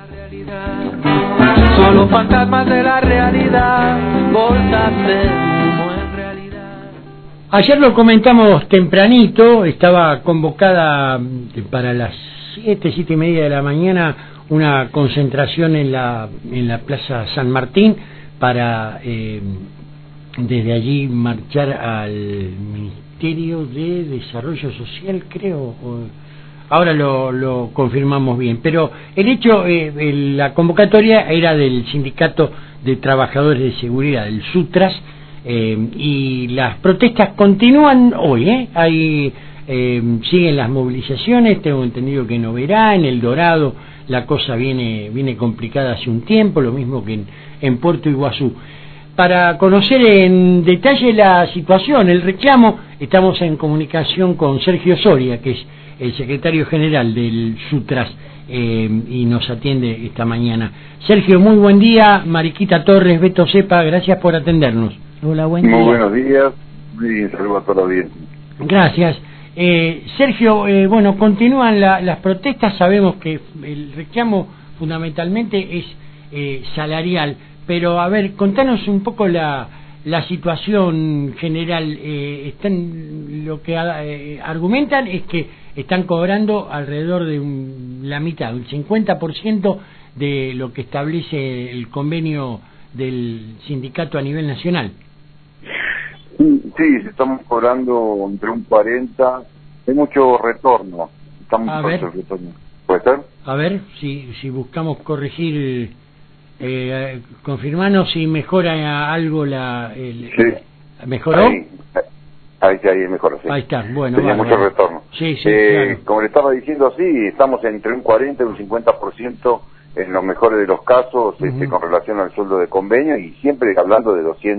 Solo fantasmas de la realidad, bolsas de humo en realidad. Ayer lo comentamos tempranito, estaba convocada para las 7:30 de la mañana una concentración en la Plaza San Martín para desde allí marchar al Ministerio de Desarrollo Social, creo. Ahora lo confirmamos bien, pero el hecho, la convocatoria era del Sindicato de Trabajadores de Seguridad, el SUTRAS, y las protestas continúan hoy, siguen las movilizaciones. Tengo entendido que en Oberá, en El Dorado, la cosa viene complicada hace un tiempo, lo mismo que en Puerto Iguazú. Para conocer en detalle la situación, el reclamo, estamos en comunicación con Sergio Soria, que es el secretario general del SUTRAS, y nos atiende esta mañana. Sergio, muy buen día. Mariquita Torres, Beto Cepa, gracias por atendernos. Hola, buen día. Muy buenos días y saludos a toda la audiencia. Gracias. Sergio, bueno, continúan las protestas. Sabemos que el reclamo fundamentalmente es salarial, pero a ver, contanos un poco la situación general. Lo que argumentan es que están cobrando alrededor de la mitad, un 50% de lo que establece el convenio del sindicato a nivel nacional. Sí, estamos cobrando entre un 40%, hay mucho retorno. Retorno. ¿Puede ser? A ver, si buscamos corregir, confirmarnos si mejora algo sí. ¿Mejoró? Ahí mejoró, sí. Ahí está, bueno. Tenía mucho retorno. Sí, claro. Como le estaba diciendo, sí, estamos entre un 40 y un 50% en los mejores de los casos, con relación al sueldo de convenio, y siempre hablando de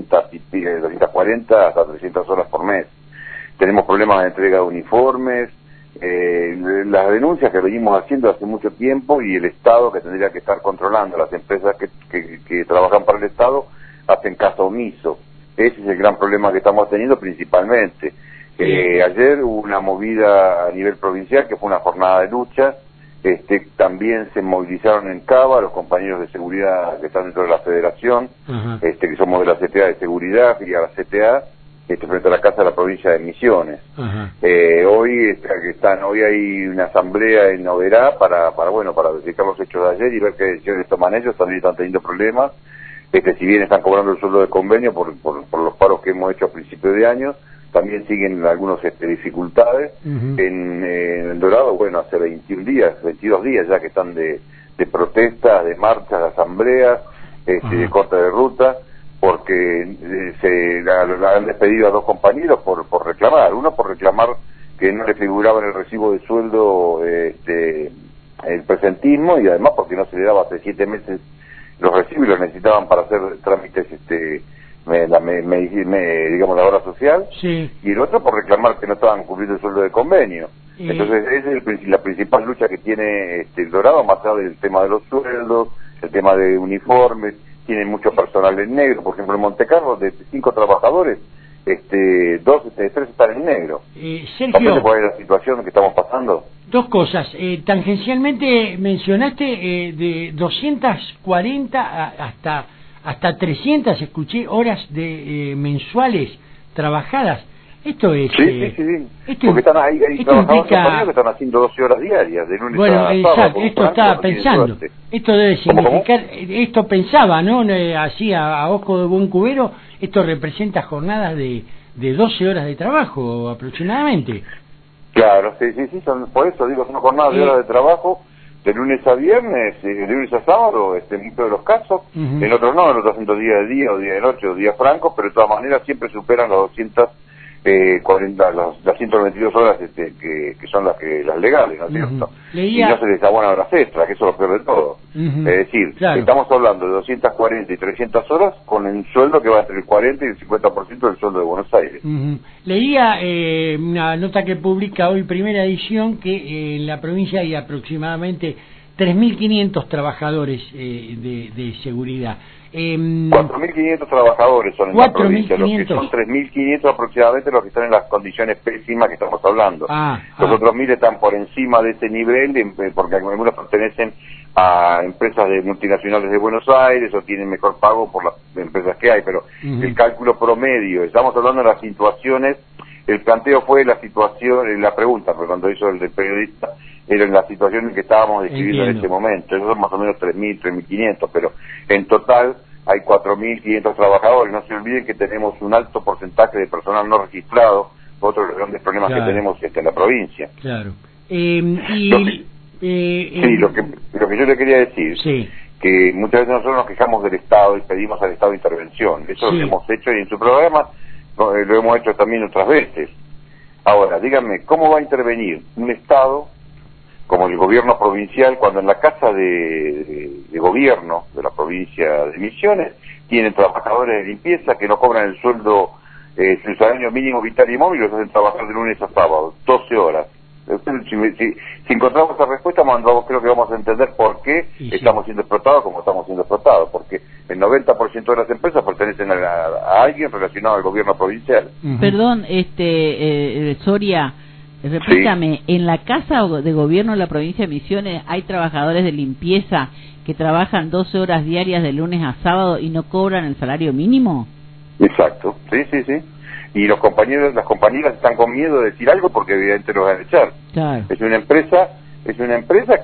240 hasta 300 horas por mes. Tenemos problemas de entrega de uniformes, las denuncias que venimos haciendo hace mucho tiempo, y el Estado, que tendría que estar controlando, las empresas que trabajan para el Estado hacen caso omiso. Ese es el gran problema que estamos teniendo principalmente. Ayer hubo una movida a nivel provincial, que fue una jornada de lucha. También se movilizaron en Cava los compañeros de seguridad que están dentro de la federación, que somos de la CTA de seguridad y a la CTA, frente a la Casa de la Provincia de Misiones. Hoy hay una asamblea en Oberá para verificar los hechos de ayer y ver qué decisiones toman ellos. También están teniendo problemas, si bien están cobrando el sueldo de convenio por los paros que hemos hecho a principios de año, también siguen algunas dificultades. En El Dorado, hace 22 días ya que están de protestas, de marchas, de asambleas, de corte de ruta, porque se han despedido a 2 compañeros por reclamar. Uno por reclamar que no le figuraba en el recibo de sueldo el presentismo, y además porque no se le daba hace 7 meses los recibos y los necesitaban para hacer trámites, digamos, la obra social. Sí. Y el otro por reclamar que no estaban cumpliendo el sueldo de convenio. Entonces esa es la principal lucha que tiene El Dorado, más allá del tema de los sueldos, el tema de uniformes. Tienen mucho personal en negro. Por ejemplo, en Montecarlo, de 5 trabajadores, 3 están en negro. Sergio, ¿cuál es la situación que estamos pasando? 2 cosas. Tangencialmente mencionaste de 240 hasta 300, escuché, horas de mensuales trabajadas. Esto es... Sí. Porque hay trabajadores que están haciendo 12 horas diarias, de lunes a sábado. Exacto, esto estaba pensando. Esto debe significar... Esto pensaba, ¿no? Así a ojo de buen cubero, esto representa jornadas de 12 horas de trabajo aproximadamente. Claro, sí, por eso digo, son jornadas de horas de trabajo de lunes a viernes, de lunes a sábado, en muchos de los casos. En otros no, en otros hacen días de día o día de noche o días francos, pero de todas maneras siempre superan las 240, las 192 horas que son las legales, ¿no es cierto? Y no se les abonan horas extras, que eso es lo peor de todo. Es decir, estamos hablando de 240 y 300 horas con un sueldo que va entre el 40 y el 50% del sueldo de Buenos Aires. Leía una nota que publica hoy Primera Edición que en la provincia hay aproximadamente 3.500 trabajadores de seguridad. 4.500 trabajadores son en la provincia, los que son 3.500 aproximadamente los que están en las condiciones pésimas que estamos hablando. Los otros 1.000 están por encima de ese nivel, porque algunos pertenecen a empresas multinacionales de Buenos Aires o tienen mejor pago por las empresas que hay, pero el cálculo promedio, estamos hablando de las situaciones, el planteo fue la situación, la pregunta, porque cuando hizo el periodista, era en la situación en que estábamos describiendo en este momento, esos son más o menos 3.000, 3.500, pero en total hay 4.500 trabajadores. No se olviden que tenemos un alto porcentaje de personal no registrado, otro de los grandes problemas que tenemos en la provincia. Claro. Lo que yo le quería decir, que muchas veces nosotros nos quejamos del Estado y pedimos al Estado intervención. Eso lo hemos hecho y en su programa lo hemos hecho también otras veces. Ahora, díganme, ¿cómo va a intervenir un Estado como el gobierno provincial cuando en la casa de gobierno de la provincia de Misiones tienen trabajadores de limpieza que no cobran el sueldo, el salario mínimo vital y móvil, los hacen trabajar de lunes a sábado, 12 horas? Si encontramos esa respuesta, creo que vamos a entender por qué estamos siendo explotados como estamos siendo explotados, porque el 90% de las empresas pertenecen a alguien relacionado al gobierno provincial. Perdón, Soria, repítame, ¿en la casa de gobierno de la provincia de Misiones hay trabajadores de limpieza que trabajan 12 horas diarias de lunes a sábado y no cobran el salario mínimo? Exacto, sí. Y los compañeros, las compañeras están con miedo de decir algo porque evidentemente los van a echar. Claro. Es una empresa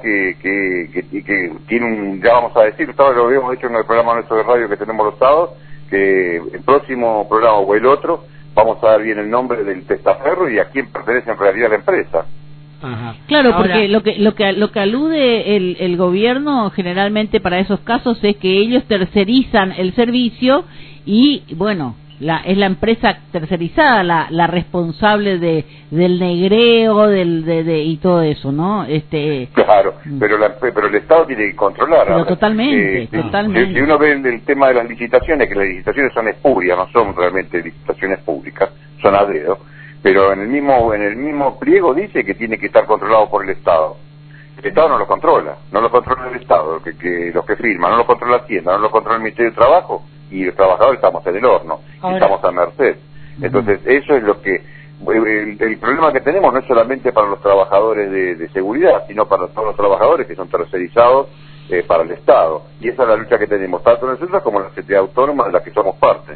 que tiene un, ya vamos a decir, lo habíamos hecho en el programa nuestro de radio que tenemos los sábados, que el próximo programa o el otro vamos a dar bien el nombre del testaferro y a quién pertenece en realidad la empresa. Ajá. Claro, porque lo que alude el gobierno generalmente para esos casos es que ellos tercerizan el servicio y bueno, es la empresa tercerizada la responsable del negreo y todo eso, ¿no? Claro, pero el Estado tiene que controlar. Pero totalmente. Si uno ve el tema de las licitaciones, que las licitaciones son espurias, no son realmente licitaciones públicas, son a dedo, pero en el mismo pliego dice que tiene que estar controlado por el Estado. El Estado no lo controla el Estado, los que firman, no lo controla Hacienda, no lo controla el Ministerio de Trabajo, y los trabajadores estamos en el horno, estamos a merced. Entonces, eso es lo que... El problema que tenemos no es solamente para los trabajadores de seguridad, sino para todos los trabajadores que son tercerizados para el Estado. Y esa es la lucha que tenemos, tanto nosotros como las entidades autónomas de las que somos parte.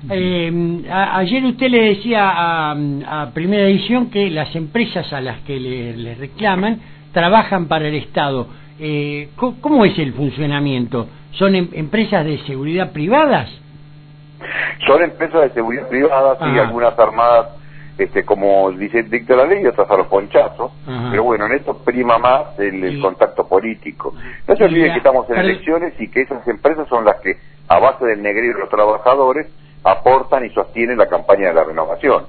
Ayer usted le decía a Primera Edición que las empresas a las que le reclaman trabajan para el Estado. ¿Cómo es el funcionamiento? ¿Son empresas de seguridad privadas? Son empresas de seguridad privadas y algunas armadas, como dicta la ley, y otras a los ponchazos. Pero bueno, en esto prima más el contacto político. No se olviden que estamos en elecciones y que esas empresas son las que, a base del negrero de los trabajadores, aportan y sostienen la campaña de la renovación.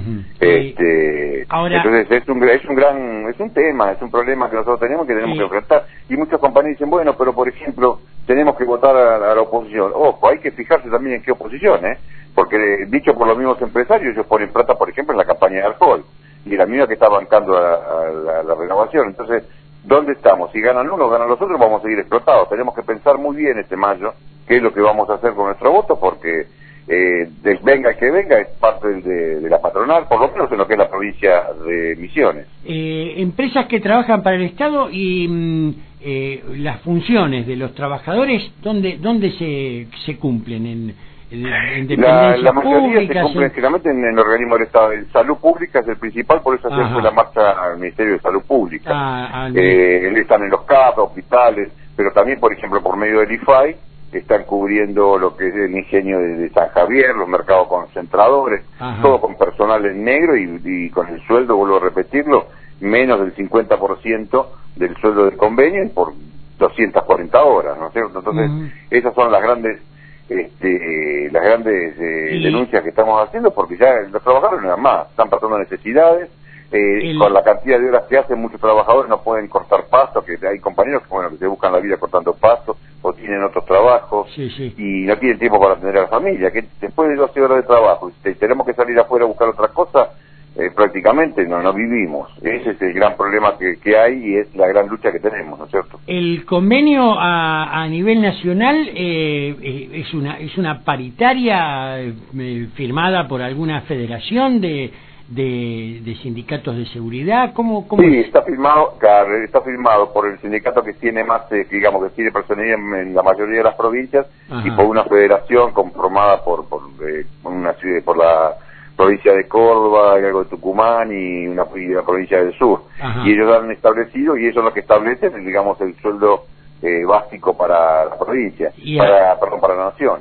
Ahora, entonces es un tema, es un problema que nosotros tenemos que enfrentar, y muchas compañías dicen, bueno, pero por ejemplo tenemos que votar a la oposición. Ojo, hay que fijarse también en qué oposición, porque dicho por los mismos empresarios, ellos ponen plata, por ejemplo, en la campaña de alcohol, y la misma que está bancando a la renovación. Entonces, ¿dónde estamos? Si ganan unos, ganan los otros, vamos a seguir explotados. Tenemos que pensar muy bien este mayo qué es lo que vamos a hacer con nuestro voto, porque venga el que venga es parte de la patronal, por lo menos en lo que es la provincia de Misiones. Empresas que trabajan para el Estado y las funciones de los trabajadores, ¿dónde se cumplen? ¿En dependencias la mayoría públicas, se cumplen generalmente en el organismo del Estado. En salud pública es el principal, por eso ayer fue la marcha al Ministerio de Salud Pública. Están en los CAP, hospitales, pero también, por ejemplo, por medio del IFAI, están cubriendo lo que es el ingenio de San Javier, los mercados concentradores, todo con personal en negro y con el sueldo, vuelvo a repetirlo, menos del 50% del sueldo del convenio y por 240 horas, ¿no es cierto? Entonces, esas son las grandes denuncias que estamos haciendo, porque ya los trabajadores no dan más, están pasando necesidades. Con la cantidad de horas que hacen, muchos trabajadores no pueden cortar pasto, que hay compañeros que se buscan la vida cortando pasto o tienen otros trabajos y no tienen tiempo para atender a la familia, que después de 12 horas de trabajo, si tenemos que salir afuera a buscar otra cosa, prácticamente no vivimos. Ese es el gran problema que hay y es la gran lucha que tenemos, ¿no es cierto? El convenio a nivel nacional es una paritaria firmada por alguna federación de sindicatos de seguridad. ¿Cómo sí, es? está firmado por el sindicato que tiene más, digamos, que tiene personería en la mayoría de las provincias. Ajá. Y por una federación conformada por una ciudad, por la provincia de Córdoba, algo de Tucumán y la provincia del sur. Ajá. Y ellos han establecido, y ellos son los que establecen, digamos, el sueldo básico para la provincia, para la nación.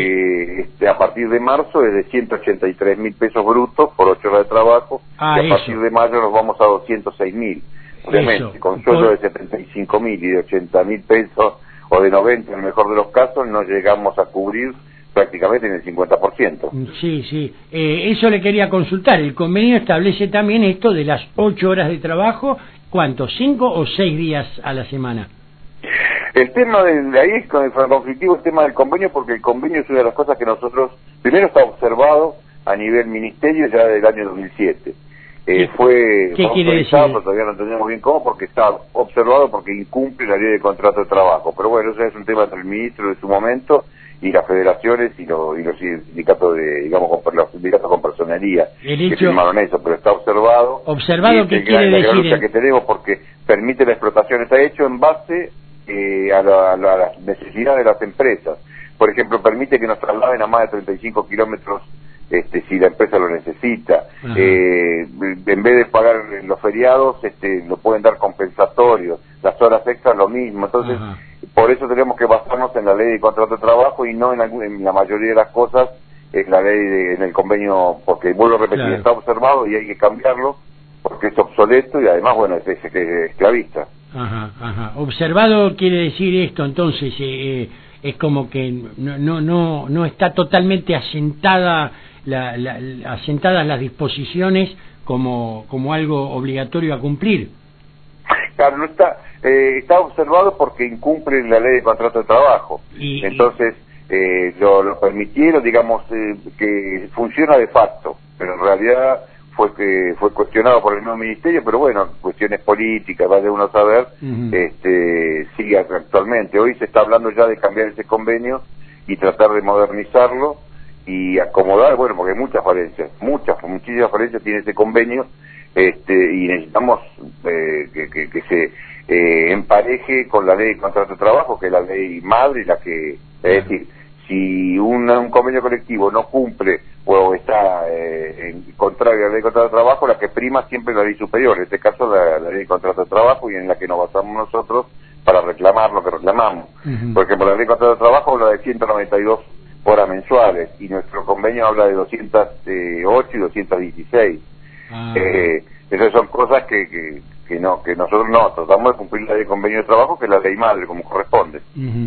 A partir de marzo es de 183.000 pesos brutos por 8 horas de trabajo, y a partir de mayo nos vamos a 206.000, obviamente, con sueldo de 75.000 y de 80.000 pesos, o de 90 en el mejor de los casos, no llegamos a cubrir prácticamente en el 50%. Sí. Eso le quería consultar. El convenio establece también esto de las 8 horas de trabajo, ¿cuánto? ¿5 o 6 días a la semana? El tema de ahí es conflictivo el tema del convenio, porque el convenio es una de las cosas que nosotros, primero está observado a nivel ministerio ya del año 2007. Fue autorizado, todavía no entendemos bien cómo, porque está observado porque incumple la ley de contrato de trabajo. Pero bueno, eso es un tema entre el ministro de su momento y las federaciones y los sindicatos los sindicatos con personería que firmaron eso, pero está observado. ¿Observado qué quiere decir? La lucha que tenemos, porque permite la explotación, está hecho en base a la necesidad de las empresas. Por ejemplo, permite que nos trasladen a más de 35 kilómetros si la empresa lo necesita. En vez de pagar los feriados, lo pueden dar compensatorios, las horas extras lo mismo. Entonces, por eso tenemos que basarnos en la ley de contrato de trabajo y no en la mayoría de las cosas en la ley en el convenio, porque vuelvo a repetir, está observado y hay que cambiarlo porque es obsoleto y además, bueno, es esclavista. Observado quiere decir esto, entonces es como que no está totalmente asentadas las disposiciones como algo obligatorio a cumplir. Claro, no está observado porque incumple la ley de contrato de trabajo. Entonces lo permitieron, digamos, que funciona de facto, pero en realidad fue cuestionado por el nuevo ministerio, pero bueno, cuestiones políticas, vaya uno a saber, sigue actualmente. Hoy se está hablando ya de cambiar ese convenio y tratar de modernizarlo y acomodar, bueno, porque hay muchas falencias, muchísimas falencias tiene ese convenio, y necesitamos que se empareje con la ley de contrato de trabajo, que es la ley madre y la que, es decir, si un convenio colectivo no cumple o está en contrario a la ley de contrato de trabajo, la que prima siempre es la ley superior, en este caso la ley de contrato de trabajo, y en la que nos basamos nosotros para reclamar lo que reclamamos. Por ejemplo, la ley de contrato de trabajo habla de 192 horas mensuales y nuestro convenio habla de 208 y 216. Esas son cosas que nosotros no tratamos de cumplir la ley de convenio de trabajo, que es la ley madre como corresponde.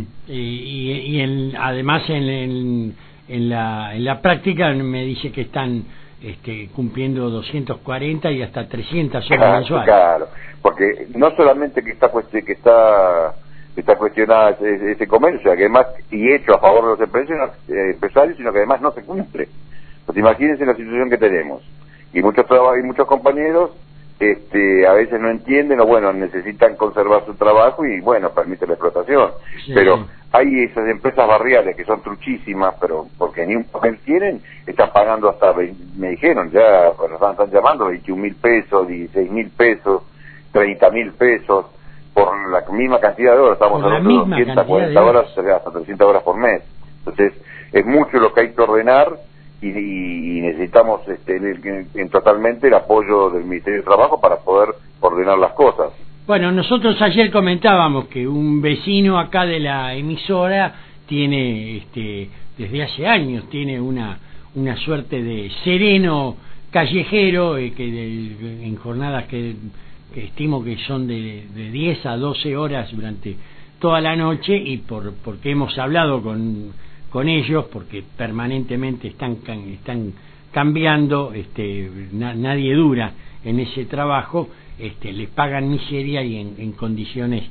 Además en la práctica me dice que están cumpliendo 240 y hasta 300 horas mensuales. Claro, porque no solamente que está cuestionada ese convenio, o sea, que además y hecho a favor de los empresarios, sino que además no se cumple. Pues imagínense la situación que tenemos. Y muchos compañeros a veces no entienden o bueno, necesitan conservar su trabajo y bueno, permite la explotación. Pero hay esas empresas barriales que son truchísimas, pero porque ni un papel tienen, están pagando hasta, me dijeron, ya están llamando 21.000 pesos, 16.000 pesos, 30.000 pesos por la misma cantidad de horas. Estamos hablando de 240 horas, hasta 300 horas por mes. Entonces, es mucho lo que hay que ordenar y necesitamos totalmente el apoyo del Ministerio de Trabajo para poder ordenar las cosas. Bueno, nosotros ayer comentábamos que un vecino acá de la emisora tiene, desde hace años, tiene una suerte de sereno callejero en jornadas que estimo que son de 10 a 12 horas durante toda la noche, y porque hemos hablado con ellos, porque permanentemente están cambiando, nadie dura en ese trabajo, les pagan miseria y en condiciones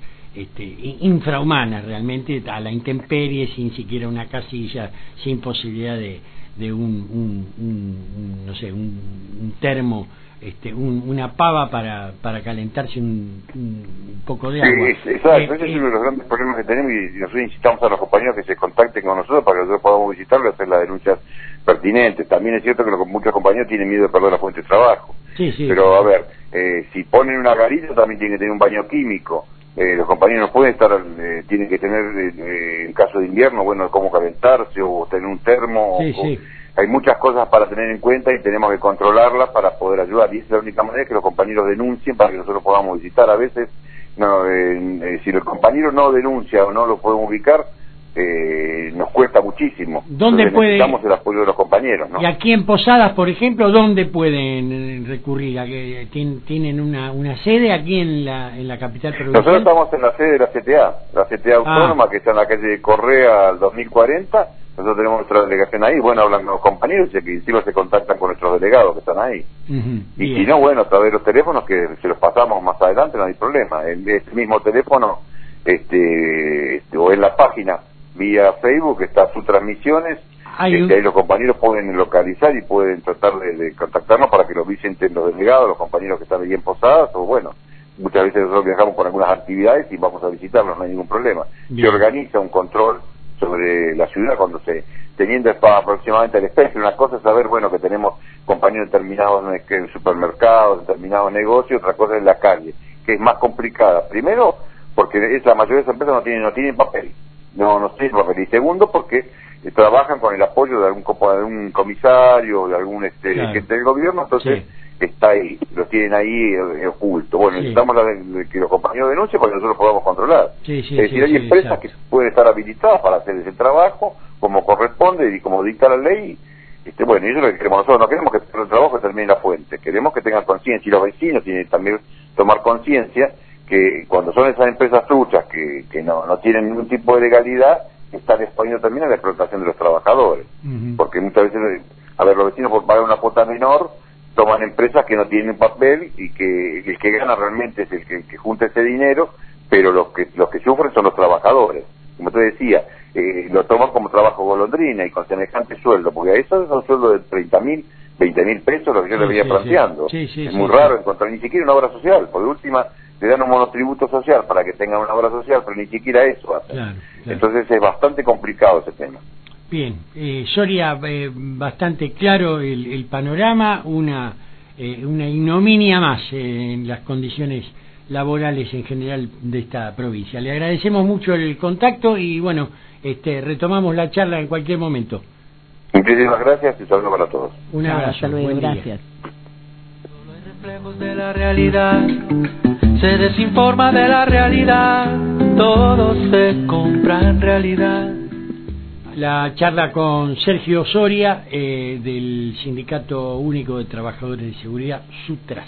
infrahumanas realmente, a la intemperie, sin siquiera una casilla, sin posibilidad no sé, un termo, una pava para calentarse un poco de agua. Sí, exacto, ese es uno de los grandes problemas que tenemos, y nosotros incitamos a los compañeros que se contacten con nosotros para que nosotros podamos visitarlos y hacer las denuncias pertinentes. También es cierto que muchos compañeros tienen miedo de perder la fuente de trabajo. Sí, sí. Pero a ver, si ponen una garita también tienen que tener un baño químico. Los compañeros no pueden estar, tienen que tener, en caso de invierno, bueno, cómo calentarse o tener un termo. Sí, sí. Hay muchas cosas para tener en cuenta y tenemos que controlarlas para poder ayudar. Y esa es la única manera que los compañeros denuncien para que nosotros podamos visitar. A veces, no, si el compañero no denuncia o no lo podemos ubicar, nos cuesta muchísimo. ¿Dónde necesitamos el apoyo de los compañeros, ¿no? Y aquí en Posadas, por ejemplo, ¿dónde pueden recurrir? ¿A que tienen una sede aquí en la capital provincial? Nosotros estamos en la sede de la CTA Autónoma, que está en la calle Correa al 2040. Nosotros tenemos nuestra delegación ahí. Bueno, hablan con los compañeros y que encima se contactan con nuestros delegados que están ahí. Y si no, bueno, a través de los teléfonos que se los pasamos más adelante, no hay problema. En este mismo teléfono, o en la página vía Facebook está sus transmisiones. Ahí los compañeros pueden localizar y pueden tratar de contactarnos para que los visiten los delegados, los compañeros que están ahí en Posadas, o bueno, muchas veces nosotros viajamos por algunas actividades y vamos a visitarlos, no hay ningún problema. Se organiza un control sobre la ciudad teniendo aproximadamente el espectro. Una cosa es saber, bueno, que tenemos compañeros determinados en supermercados, determinados negocios, otra cosa es la calle, que es más complicada. Primero, porque la mayoría de esas empresas no tienen papel. No tienen papel. Y segundo, porque trabajan con el apoyo de algún comisario, de algún gente del gobierno, entonces está ahí, lo tienen ahí oculto. Bueno, necesitamos que los compañeros denuncien para que nosotros podamos controlar. Es decir, hay empresas que pueden estar habilitadas para hacer ese trabajo como corresponde y como dicta la ley. Bueno, y eso es lo que queremos nosotros. No queremos que el trabajo termine en la fuente, queremos que tengan conciencia, y los vecinos tienen también tomar conciencia que cuando son esas empresas truchas que no tienen ningún tipo de legalidad, están exponiendo también a la explotación de los trabajadores. Porque muchas veces, los vecinos por pagar una cuota menor toman empresas que no tienen papel y que el que gana realmente es el que junta ese dinero, pero los que sufren son los trabajadores. Como te decía, lo toman como trabajo golondrina y con semejante sueldo, porque eso es un sueldo de 30.000, 20.000 pesos, lo que yo le venía planteando. Es muy raro encontrar ni siquiera una obra social. Por última, le dan un monotributo social para que tengan una obra social, pero ni siquiera eso hacen. Entonces es bastante complicado ese tema. Bien, Soria, bastante claro el panorama, una ignominia más en las condiciones laborales en general de esta provincia. Le agradecemos mucho el contacto y bueno, retomamos la charla en cualquier momento. Muchísimas gracias y saludos para todos. Un abrazo, hasta luego, gracias. Solo hay reflejos de la realidad, se desinforma de la realidad, todo se compra en realidad. La charla con Sergio Soria, del Sindicato Único de Trabajadores de Seguridad, SUTRAS.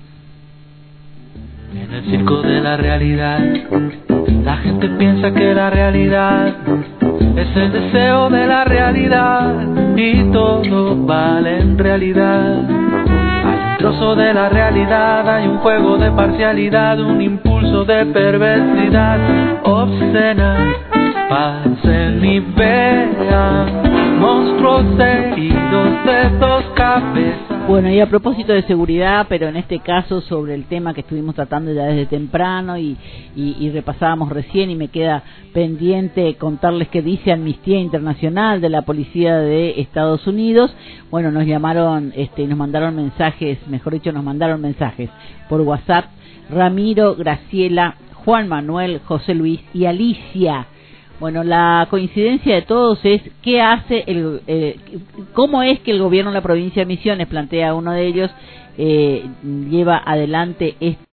En el circo de la realidad, la gente piensa que la realidad es el deseo de la realidad y todo vale en realidad. Hay un trozo de la realidad, hay un juego de parcialidad, un impulso de perversidad obscena. Pasen y vean monstruos heridos de dos cabezas. Bueno, y a propósito de seguridad, pero en este caso sobre el tema que estuvimos tratando ya desde temprano y repasábamos recién, y me queda pendiente contarles que dice Amnistía Internacional de la Policía de Estados Unidos. Bueno, nos llamaron, nos mandaron mensajes, mejor dicho, nos mandaron mensajes por WhatsApp: Ramiro, Graciela, Juan Manuel, José Luis y Alicia. Bueno, la coincidencia de todos es qué hace cómo es que el gobierno de la provincia de Misiones, plantea uno de ellos, lleva adelante